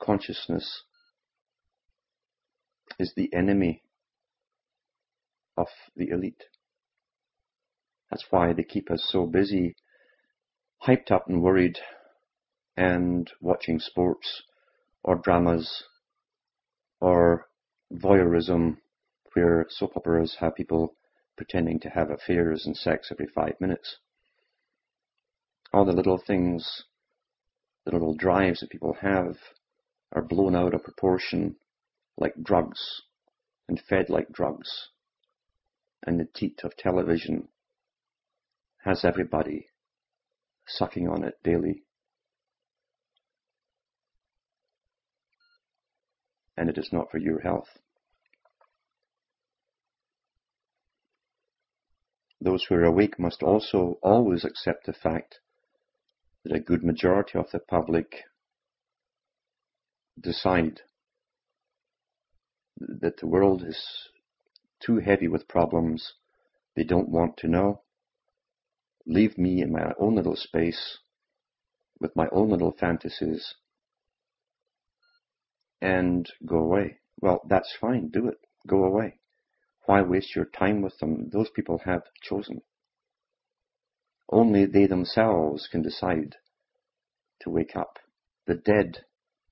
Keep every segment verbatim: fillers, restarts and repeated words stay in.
consciousness is the enemy of the elite. That's why they keep us so busy, hyped up and worried, and watching sports or dramas or voyeurism, where soap operas have people pretending to have affairs and sex every five minutes. All the little things, the little drives that people have are blown out of proportion like drugs and fed like drugs. And the teat of television has everybody sucking on it daily. And it is not for your health. Those who are awake must also always accept the fact that a good majority of the public decide that the world is too heavy with problems. They don't want to know. Leave me in my own little space with my own little fantasies and go away. Well, that's fine. Do it. Go away. Why waste your time with them? Those people have chosen. Only they themselves can decide to wake up. The dead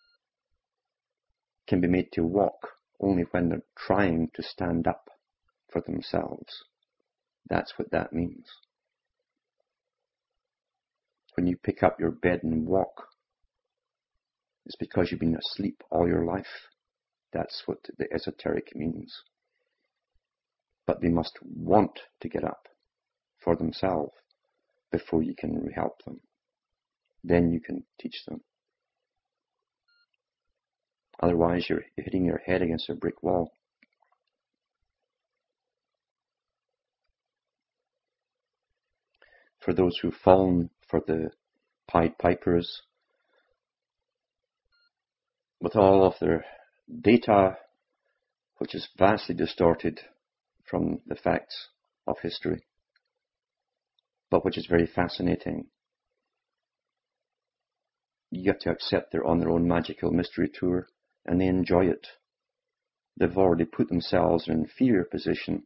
can be made to walk only when they're trying to stand up for themselves. That's what that means. When you pick up your bed and walk, it's because you've been asleep all your life. That's what the esoteric means. But they must want to get up for themselves before you can help them. Then you can teach them. Otherwise, you're hitting your head against a brick wall. For those who've fallen for the Pied Pipers, with all of their data, which is vastly distorted from the facts of history, but which is very fascinating. You have to accept they're on their own magical mystery tour, and they enjoy it. They've already put themselves in an inferior position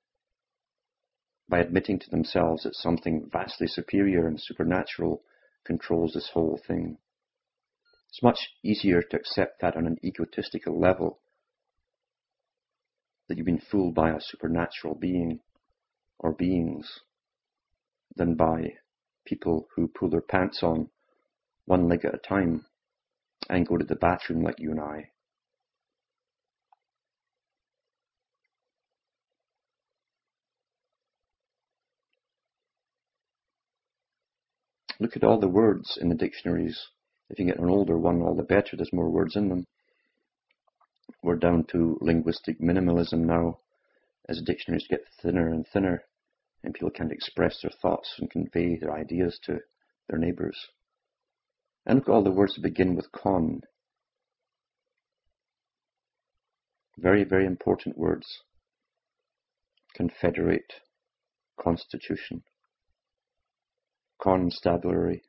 by admitting to themselves that something vastly superior and supernatural controls this whole thing. It's much easier to accept that on an egotistical level, that you've been fooled by a supernatural being or beings, than by people who pull their pants on one leg at a time and go to the bathroom like you and I. Look at all the words in the dictionaries. If you get an older one, all the better. There's more words in them. We're down to linguistic minimalism now, as the dictionaries get thinner and thinner, and people can't express their thoughts and convey their ideas to their neighbours. And look at all the words that begin with con. Very, very important words. Confederate, constitution, constabulary.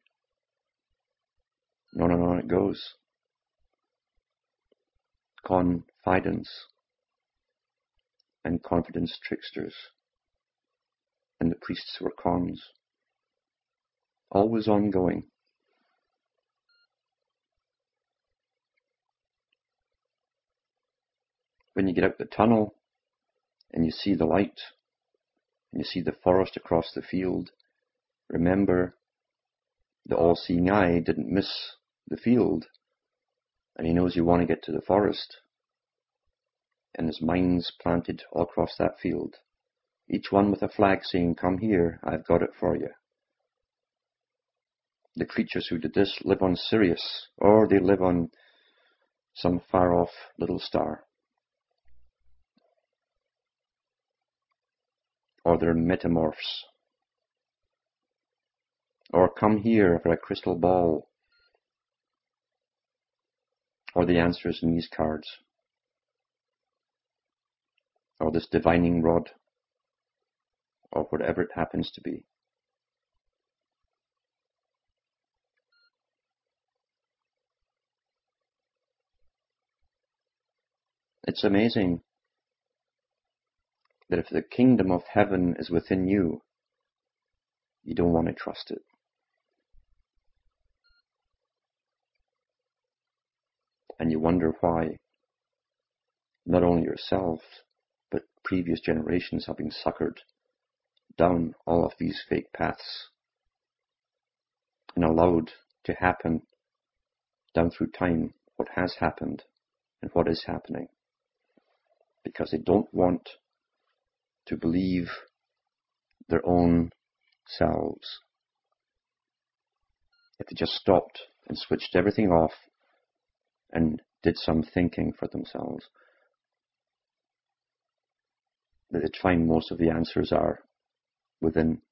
On and on it goes. Confidence and confidence tricksters. And the priests were cons. Always ongoing. When you get out the tunnel and you see the light and you see the forest across the field, remember the all-seeing eye didn't miss the field, and he knows you want to get to the forest, and his mind's planted all across that field, each one with a flag saying, come here, I've got it for you. The creatures who did this live on Sirius, or they live on some far-off little star, or they're metamorphs, or come here for a crystal ball, or the answers in these cards, or this divining rod, or whatever it happens to be. It's amazing that if the kingdom of heaven is within you, you don't want to trust it. And you wonder why not only yourself, but previous generations have been suckered down all of these fake paths and allowed to happen down through time what has happened and what is happening, because they don't want to believe their own selves. If they just stopped and switched everything off and did some thinking for themselves, that they'd find most of the answers are within